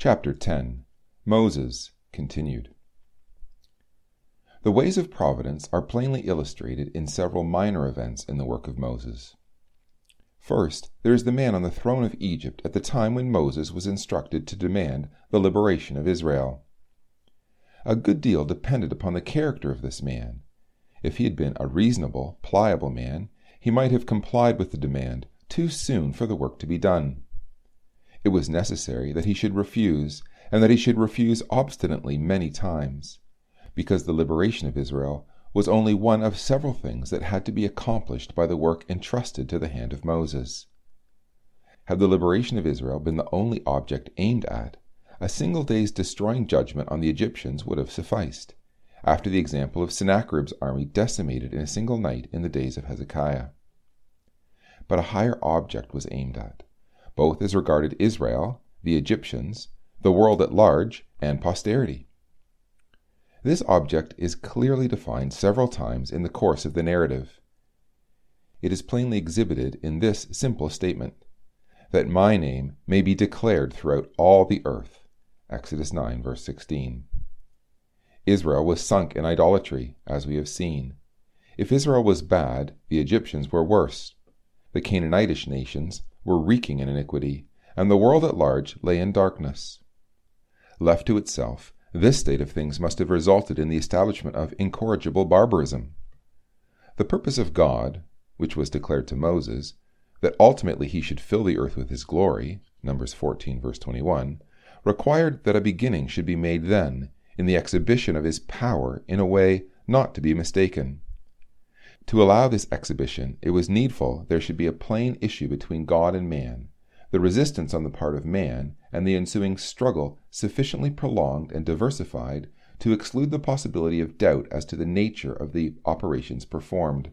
Chapter 10. Moses, continued. The ways of providence are plainly illustrated in several minor events in the work of Moses. First, there is the man on the throne of Egypt at the time when Moses was instructed to demand the liberation of Israel. A good deal depended upon the character of this man. If he had been a reasonable, pliable man, he might have complied with the demand too soon for the work to be done. It was necessary that he should refuse, and that he should refuse obstinately many times, because the liberation of Israel was only one of several things that had to be accomplished by the work entrusted to the hand of Moses. Had the liberation of Israel been the only object aimed at, a single day's destroying judgment on the Egyptians would have sufficed, after the example of Sennacherib's army decimated in a single night in the days of Hezekiah. But a higher object was aimed at, both as regarded Israel, the Egyptians, the world at large, and posterity. This object is clearly defined several times in the course of the narrative. It is plainly exhibited in this simple statement, that my name may be declared throughout all the earth. Exodus 9, verse 16. Israel was sunk in idolatry, as we have seen. If Israel was bad, the Egyptians were worse. The Canaanitish nations were reeking in iniquity, and the world at large lay in darkness. Left to itself, this state of things must have resulted in the establishment of incorrigible barbarism. The purpose of God, which was declared to Moses, that ultimately he should fill the earth with his glory, Numbers 14, verse 21, required that a beginning should be made then, in the exhibition of his power in a way not to be mistaken. To allow this exhibition, it was needful there should be a plain issue between God and man, the resistance on the part of man, and the ensuing struggle sufficiently prolonged and diversified to exclude the possibility of doubt as to the nature of the operations performed.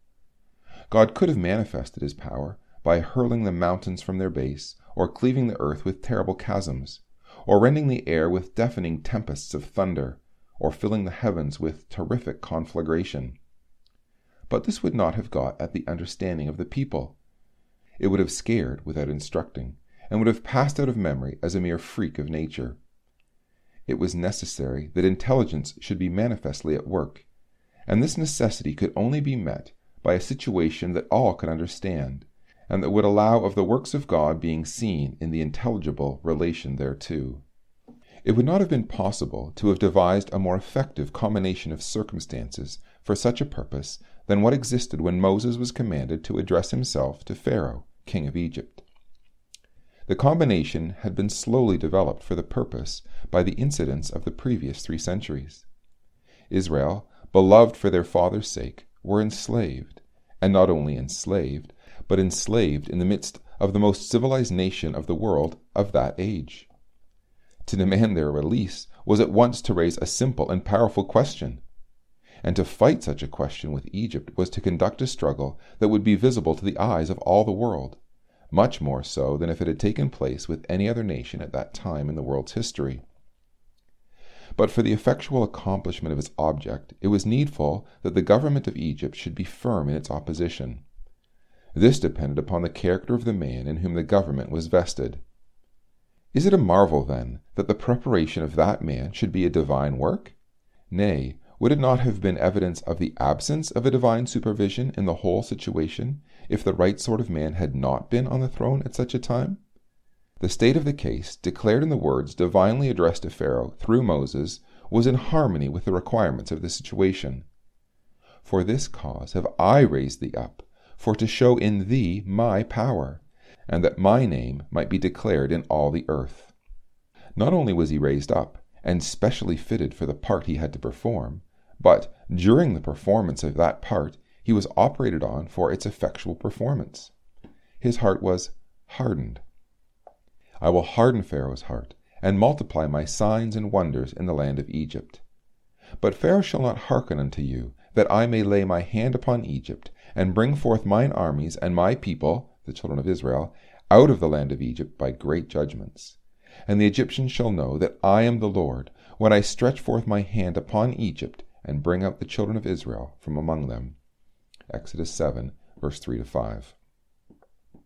God could have manifested his power by hurling the mountains from their base, or cleaving the earth with terrible chasms, or rending the air with deafening tempests of thunder, or filling the heavens with terrific conflagration. But this would not have got at the understanding of the people. It would have scared without instructing, and would have passed out of memory as a mere freak of nature. It was necessary that intelligence should be manifestly at work, and this necessity could only be met by a situation that all could understand, and that would allow of the works of God being seen in the intelligible relation thereto. It would not have been possible to have devised a more effective combination of circumstances for such a purpose than what existed when Moses was commanded to address himself to Pharaoh, king of Egypt. The combination had been slowly developed for the purpose by the incidents of the previous 3 centuries. Israel, beloved for their father's sake, were enslaved, and not only enslaved, but enslaved in the midst of the most civilized nation of the world of that age. To demand their release was at once to raise a simple and powerful question, and to fight such a question with Egypt was to conduct a struggle that would be visible to the eyes of all the world, much more so than if it had taken place with any other nation at that time in the world's history. But for the effectual accomplishment of its object, it was needful that the government of Egypt should be firm in its opposition. This depended upon the character of the man in whom the government was vested. Is it a marvel, then, that the preparation of that man should be a divine work? Nay, would it not have been evidence of the absence of a divine supervision in the whole situation, if the right sort of man had not been on the throne at such a time? The state of the case, declared in the words divinely addressed to Pharaoh through Moses, was in harmony with the requirements of the situation. For this cause have I raised thee up, for to show in thee my power, and that my name might be declared in all the earth. Not only was he raised up, and specially fitted for the part he had to perform, but during the performance of that part he was operated on for its effectual performance. His heart was hardened. I will harden Pharaoh's heart, and multiply my signs and wonders in the land of Egypt. But Pharaoh shall not hearken unto you, that I may lay my hand upon Egypt, and bring forth mine armies and my people, the children of Israel, out of the land of Egypt by great judgments. And the Egyptians shall know that I am the Lord, when I stretch forth my hand upon Egypt, and bring out the children of Israel from among them. Exodus 7, verse 3-5.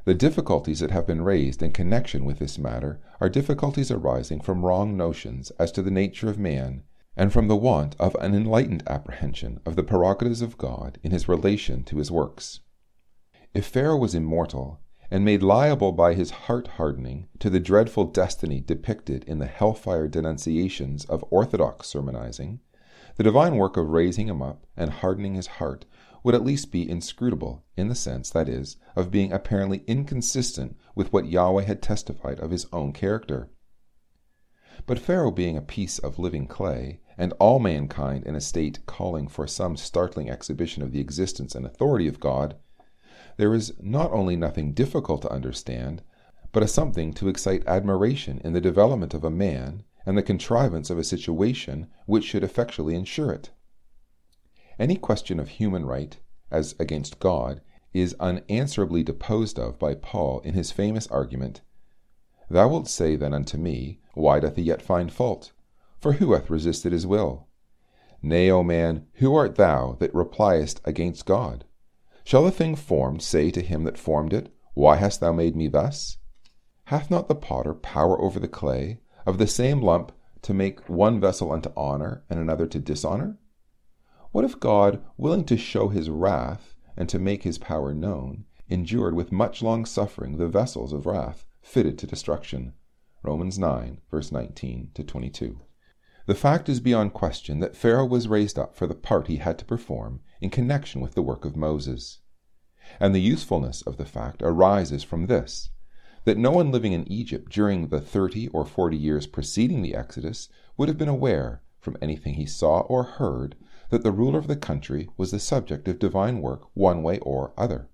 The difficulties that have been raised in connection with this matter are difficulties arising from wrong notions as to the nature of man, and from the want of an enlightened apprehension of the prerogatives of God in his relation to his works. If Pharaoh was immortal, and made liable by his heart-hardening to the dreadful destiny depicted in the hellfire denunciations of orthodox sermonizing, the divine work of raising him up and hardening his heart would at least be inscrutable, in the sense, that is, of being apparently inconsistent with what Yahweh had testified of his own character. But Pharaoh being a piece of living clay, and all mankind in a state calling for some startling exhibition of the existence and authority of God, there is not only nothing difficult to understand, but a something to excite admiration in the development of a man and the contrivance of a situation which should effectually ensure it. Any question of human right, as against God, is unanswerably disposed of by Paul in his famous argument, "Thou wilt say then unto me, Why doth he yet find fault? For who hath resisted his will? Nay, O man, who art thou that repliest against God? Shall the thing formed say to him that formed it, Why hast thou made me thus? Hath not the potter power over the clay, of the same lump to make one vessel unto honor and another to dishonor? What if God, willing to show his wrath and to make his power known, endured with much long suffering the vessels of wrath fitted to destruction?" Romans 9, verse 19 to 22. The fact is beyond question that Pharaoh was raised up for the part he had to perform in connection with the work of Moses. And the usefulness of the fact arises from this, that no one living in Egypt during the 30 or 40 years preceding the Exodus would have been aware, from anything he saw or heard, that the ruler of the country was the subject of divine work one way or other.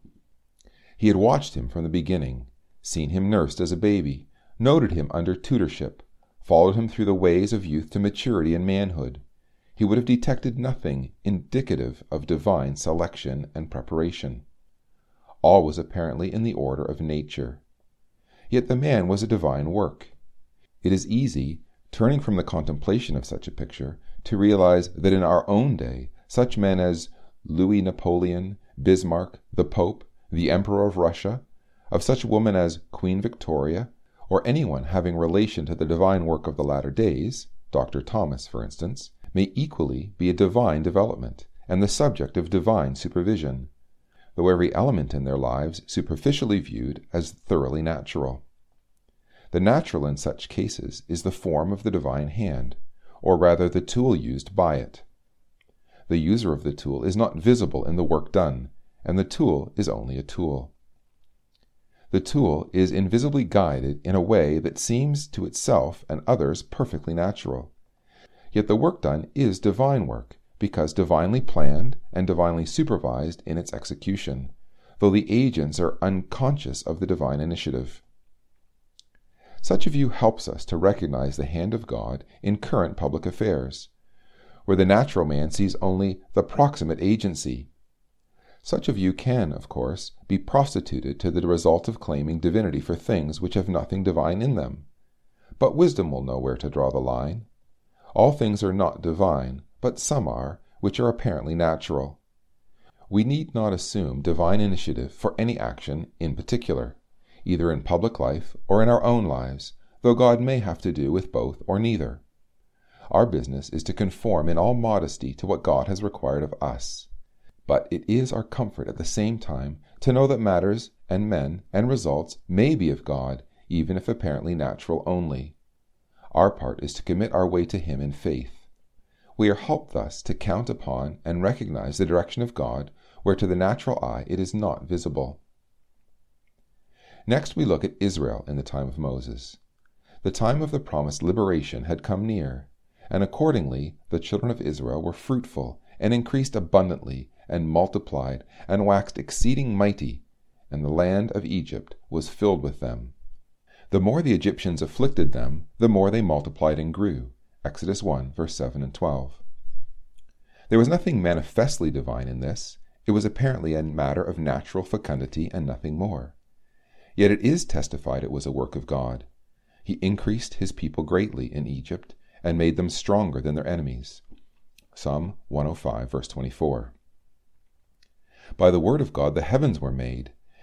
He had watched him from the beginning, seen him nursed as a baby, noted him under tutorship, followed him through the ways of youth to maturity and manhood. He would have detected nothing indicative of divine selection and preparation. All was apparently in the order of nature. Yet the man was a divine work. It is easy, turning from the contemplation of such a picture, to realize that in our own day such men as Louis Napoleon, Bismarck, the Pope, the Emperor of Russia, of such women as Queen Victoria, or anyone having relation to the divine work of the latter days, Dr. Thomas, for instance, may equally be a divine development, and the subject of divine supervision, though every element in their lives superficially viewed as thoroughly natural. The natural in such cases is the form of the divine hand, or rather the tool used by it. The user of the tool is not visible in the work done, and the tool is only a tool. The tool is invisibly guided in a way that seems to itself and others perfectly natural. Yet the work done is divine work, because divinely planned and divinely supervised in its execution, though the agents are unconscious of the divine initiative. Such a view helps us to recognize the hand of God in current public affairs, where the natural man sees only the proximate agency. Such a view can, of course, be prostituted to the result of claiming divinity for things which have nothing divine in them. But wisdom will know where to draw the line. All things are not divine, but some are, which are apparently natural. We need not assume divine initiative for any action in particular, either in public life or in our own lives, though God may have to do with both or neither. Our business is to conform in all modesty to what God has required of us. But it is our comfort at the same time to know that matters and men and results may be of God, even if apparently natural only. Our part is to commit our way to Him in faith. We are helped thus to count upon and recognize the direction of God, where to the natural eye it is not visible. Next we look at Israel in the time of Moses. The time of the promised liberation had come near, and accordingly the children of Israel were fruitful, and increased abundantly, and multiplied, and waxed exceeding mighty, and the land of Egypt was filled with them. The more the Egyptians afflicted them, the more they multiplied and grew. Exodus 1, verse 7 and 12. There was nothing manifestly divine in this. It was apparently a matter of natural fecundity and nothing more. Yet it is testified it was a work of God. He increased his people greatly in Egypt, and made them stronger than their enemies. Psalm 105, verse 24. By the word of God the heavens were made,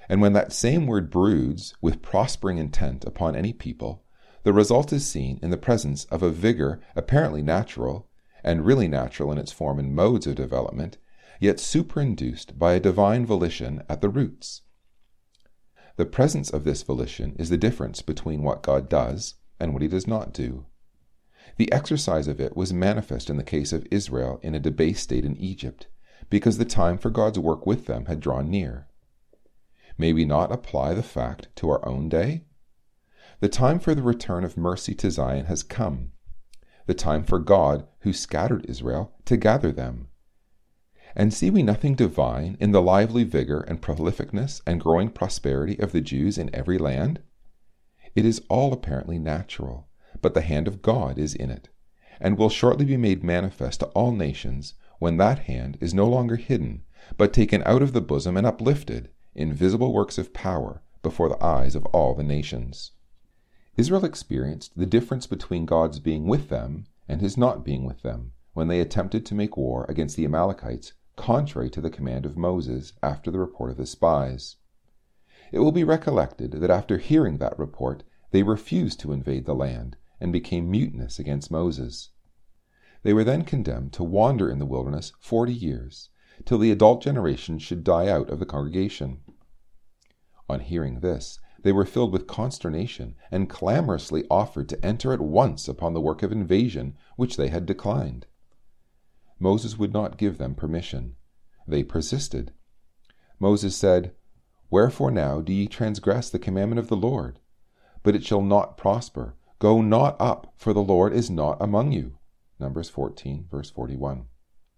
And when that same word broods with prospering intent upon any people, the result is seen in the presence of a vigor apparently natural, and really natural in its form and modes of development, yet superinduced by a divine volition at the roots. The presence of this volition is the difference between what God does and what he does not do. The exercise of it was manifest in the case of Israel in a debased state in Egypt, because the time for God's work with them had drawn near. May we not apply the fact to our own day? The time for the return of mercy to Zion has come, the time for God, who scattered Israel, to gather them. And see we nothing divine in the lively vigor and prolificness and growing prosperity of the Jews in every land? It is all apparently natural, but the hand of God is in it, and will shortly be made manifest to all nations, when that hand is no longer hidden, but taken out of the bosom and uplifted, in visible works of power, before the eyes of all the nations. Israel experienced the difference between God's being with them and his not being with them, when they attempted to make war against the Amalekites, contrary to the command of Moses after the report of the spies. It will be recollected that after hearing that report, they refused to invade the land, and became mutinous against Moses. They were then condemned to wander in the wilderness 40 years, till the adult generation should die out of the congregation. On hearing this, they were filled with consternation, and clamorously offered to enter at once upon the work of invasion which they had declined. Moses would not give them permission. They persisted. Moses said, "Wherefore now do ye transgress the commandment of the Lord? But it shall not prosper. Go not up, for the Lord is not among you." Numbers 14, verse 41.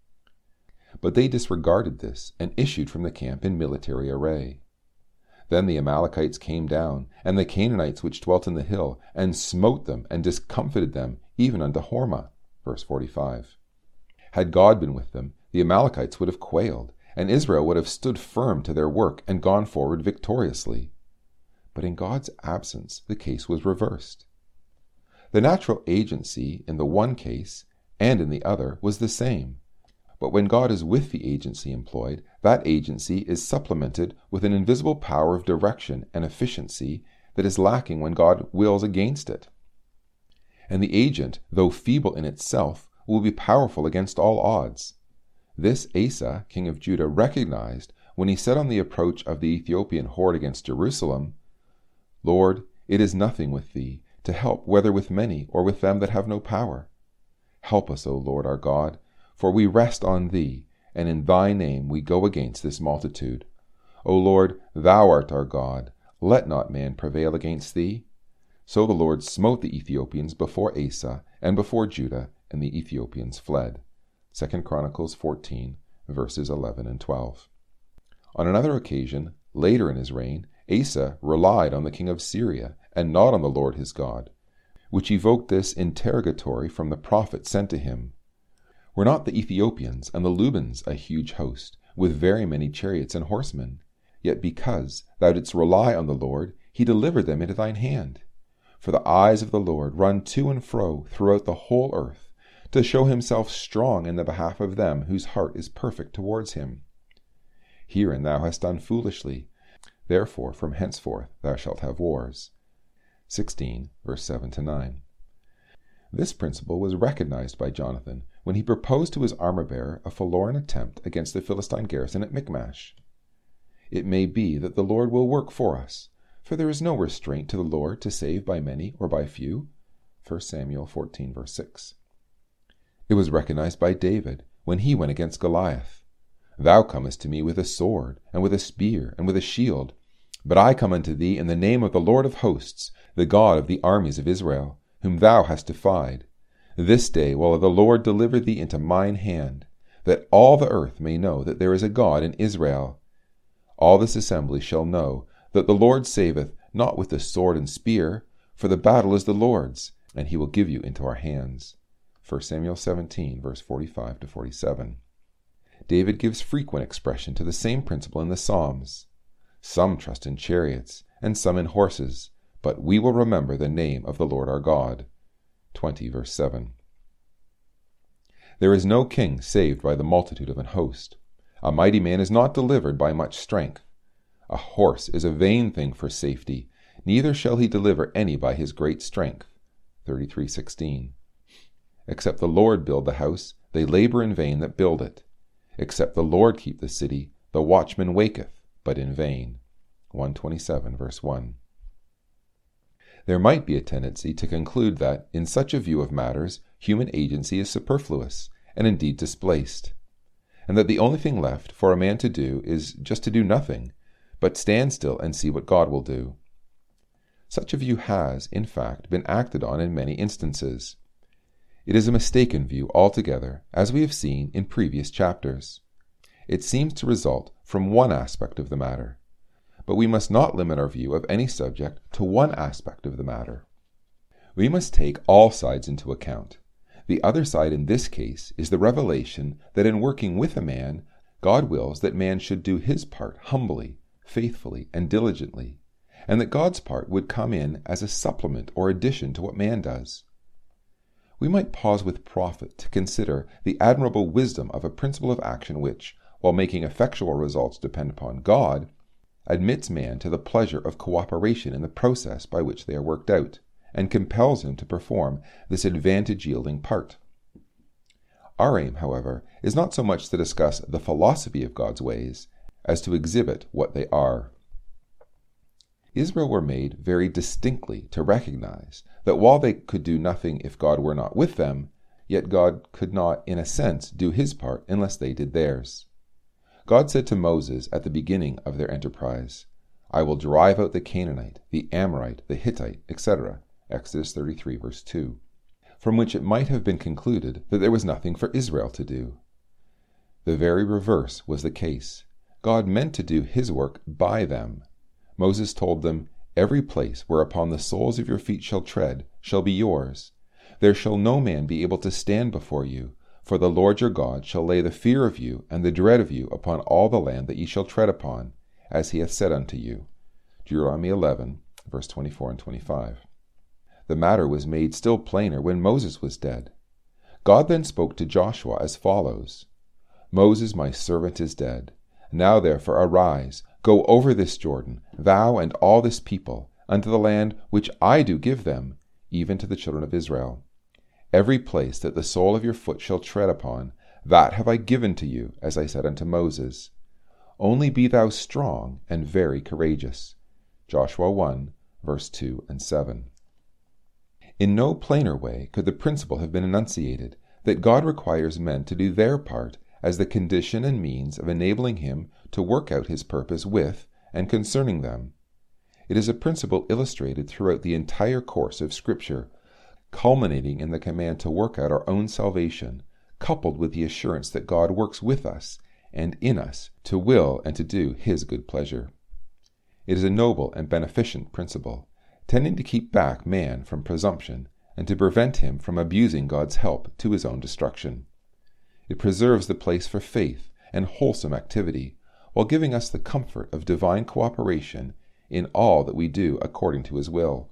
But they disregarded this, and issued from the camp in military array. Then the Amalekites came down, and the Canaanites which dwelt in the hill, and smote them, and discomfited them, even unto Hormah. Verse 45. Had God been with them, the Amalekites would have quailed, and Israel would have stood firm to their work and gone forward victoriously. But in God's absence, the case was reversed. The natural agency in the one case and in the other was the same. But when God is with the agency employed, that agency is supplemented with an invisible power of direction and efficiency that is lacking when God wills against it. And the agent, though feeble in itself, will be powerful against all odds. This Asa, king of Judah, recognized when he said on the approach of the Ethiopian horde against Jerusalem, "Lord, it is nothing with thee to help, whether with many or with them that have no power. Help us, O Lord our God, for we rest on thee, and in thy name we go against this multitude. O Lord, thou art our God, let not man prevail against thee." So the Lord smote the Ethiopians before Asa and before Judah, and the Ethiopians fled. 2 Chronicles 14, verses 11 and 12. On another occasion, later in his reign, Asa relied on the king of Syria, and not on the Lord his God, which evoked this interrogatory from the prophet sent to him. "Were not the Ethiopians and the Lubans a huge host, with very many chariots and horsemen? Yet because thou didst rely on the Lord, he delivered them into thine hand. For the eyes of the Lord run to and fro throughout the whole earth, to show himself strong in the behalf of them whose heart is perfect towards him. Herein thou hast done foolishly, therefore from henceforth thou shalt have wars." 16, verse 7-9. This principle was recognized by Jonathan when he proposed to his armor-bearer a forlorn attempt against the Philistine garrison at Michmash. "It may be that the Lord will work for us, for there is no restraint to the Lord to save by many or by few." 1 Samuel 14, verse 6. It was recognized by David when he went against Goliath. "Thou comest to me with a sword, and with a spear, and with a shield. But I come unto thee in the name of the Lord of hosts, the God of the armies of Israel, whom thou hast defied. This day will the Lord deliver thee into mine hand, that all the earth may know that there is a God in Israel. All this assembly shall know that the Lord saveth not with the sword and spear, for the battle is the Lord's, and he will give you into our hands." 1 Samuel 17, verse 45-47. David gives frequent expression to the same principle in the Psalms. "Some trust in chariots, and some in horses, but we will remember the name of the Lord our God." 20, verse 7. There is no king saved by the multitude of an host. A mighty man is not delivered by much strength. A horse is a vain thing for safety, neither shall he deliver any by his great strength. 33:16. Except the Lord build the house, they labor in vain that build it. Except the Lord keep the city, the watchman waketh, but in vain. 127 verse 1. There might be a tendency to conclude that, in such a view of matters, human agency is superfluous, and indeed displaced, and that the only thing left for a man to do is just to do nothing, but stand still and see what God will do. Such a view has, in fact, been acted on in many instances. It is a mistaken view altogether, as we have seen in previous chapters. It seems to result from one aspect of the matter, but we must not limit our view of any subject to one aspect of the matter. We must take all sides into account. The other side in this case is the revelation that in working with a man, God wills that man should do his part humbly, faithfully, and diligently, and that God's part would come in as a supplement or addition to what man does. We might pause with profit to consider the admirable wisdom of a principle of action which, while making effectual results depend upon God, admits man to the pleasure of cooperation in the process by which they are worked out, and compels him to perform this advantage-yielding part. Our aim, however, is not so much to discuss the philosophy of God's ways as to exhibit what they are. Israel were made very distinctly to recognize that while they could do nothing if God were not with them, yet God could not, in a sense, do his part unless they did theirs. God said to Moses at the beginning of their enterprise, "I will drive out the Canaanite, the Amorite, the Hittite, etc." Exodus 33 verse 2, from which it might have been concluded that there was nothing for Israel to do. The very reverse was the case. God meant to do his work by them. Moses told them, "Every place whereupon the soles of your feet shall tread shall be yours. There shall no man be able to stand before you, for the Lord your God shall lay the fear of you and the dread of you upon all the land that ye shall tread upon, as he hath said unto you." Deuteronomy 11, verse 24 and 25. The matter was made still plainer when Moses was dead. God then spoke to Joshua as follows, "Moses my servant is dead. Now therefore arise, go over this Jordan, thou and all this people, unto the land which I do give them, even to the children of Israel. Every place that the sole of your foot shall tread upon, that have I given to you, as I said unto Moses. Only be thou strong and very courageous." Joshua 1, verse 2 and 7. In no plainer way could the principle have been enunciated that God requires men to do their part as the condition and means of enabling him to work out his purpose with and concerning them. It is a principle illustrated throughout the entire course of Scripture, culminating in the command to work out our own salvation, coupled with the assurance that God works with us and in us to will and to do his good pleasure. It is a noble and beneficent principle, tending to keep back man from presumption and to prevent him from abusing God's help to his own destruction. It preserves the place for faith and wholesome activity, while giving us the comfort of divine cooperation in all that we do according to his will.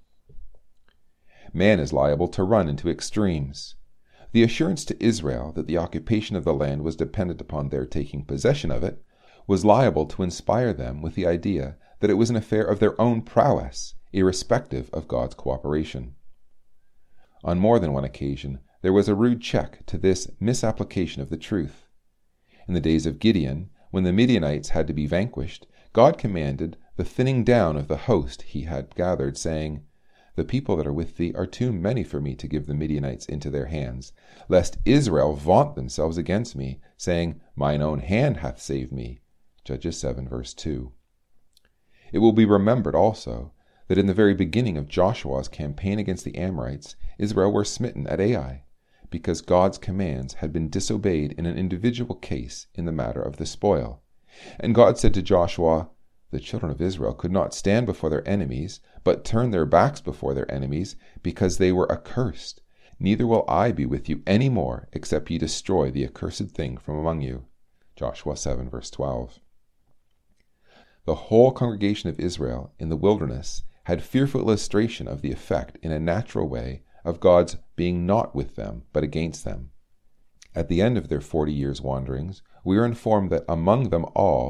Man is liable to run into extremes. The assurance to Israel that the occupation of the land was dependent upon their taking possession of it was liable to inspire them with the idea that it was an affair of their own prowess, irrespective of God's cooperation. On more than one occasion, there was a rude check to this misapplication of the truth. In the days of Gideon, when the Midianites had to be vanquished, God commanded the thinning down of the host he had gathered, saying, "The people that are with thee are too many for me to give the Midianites into their hands, lest Israel vaunt themselves against me, saying, Mine own hand hath saved me." Judges 7, verse 2. It will be remembered also that in the very beginning of Joshua's campaign against the Amorites, Israel were smitten at Ai, because God's commands had been disobeyed in an individual case in the matter of the spoil. And God said to Joshua, "The children of Israel could not stand before their enemies, but turned their backs before their enemies, because they were accursed. Neither will I be with you any more, except ye destroy the accursed thing from among you." Joshua 7, verse 12. The whole congregation of Israel in the wilderness had fearful illustration of the effect in a natural way of God's being not with them, but against them. At the end of their 40 years' wanderings, we are informed that among them all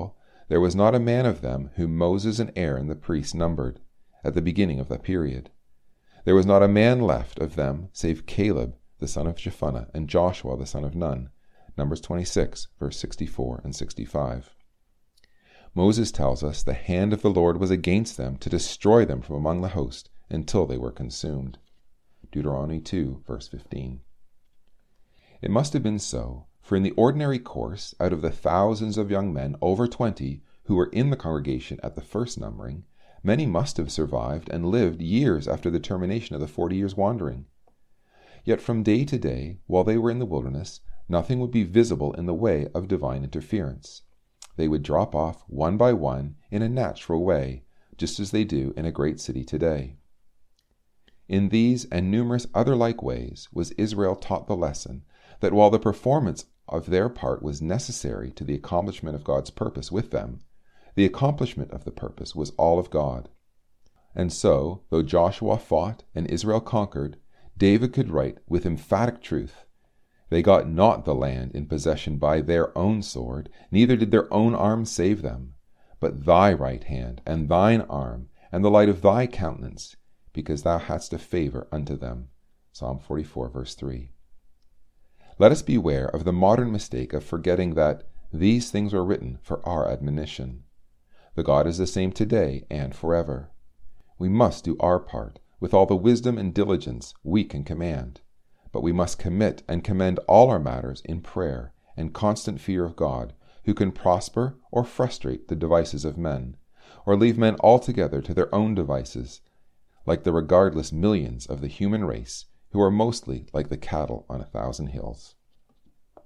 there was not a man of them whom Moses and Aaron the priests numbered, at the beginning of that period. There was not a man left of them save Caleb the son of Jephunneh and Joshua the son of Nun. Numbers 26, verse 64 and 65. Moses tells us the hand of the Lord was against them to destroy them from among the host until they were consumed. Deuteronomy 2, verse 15. It must have been so, for in the ordinary course, out of the thousands of young men over 20 who were in the congregation at the first numbering, many must have survived and lived years after the termination of the 40 years' wandering. Yet from day to day, while they were in the wilderness, nothing would be visible in the way of divine interference. They would drop off one by one in a natural way, just as they do in a great city today. In these and numerous other like ways was Israel taught the lesson that while the performance of their part was necessary to the accomplishment of God's purpose with them, the accomplishment of the purpose was all of God. And so, though Joshua fought and Israel conquered, David could write with emphatic truth, "They got not the land in possession by their own sword, neither did their own arm save them, but thy right hand and thine arm and the light of thy countenance, because thou hadst a favor unto them." Psalm 44, verse 3. Let us beware of the modern mistake of forgetting that these things were written for our admonition. The God is the same today and forever. We must do our part with all the wisdom and diligence we can command, but we must commit and commend all our matters in prayer and constant fear of God, who can prosper or frustrate the devices of men, or leave men altogether to their own devices, like the regardless millions of the human race, who are mostly like the cattle on 1,000 hills.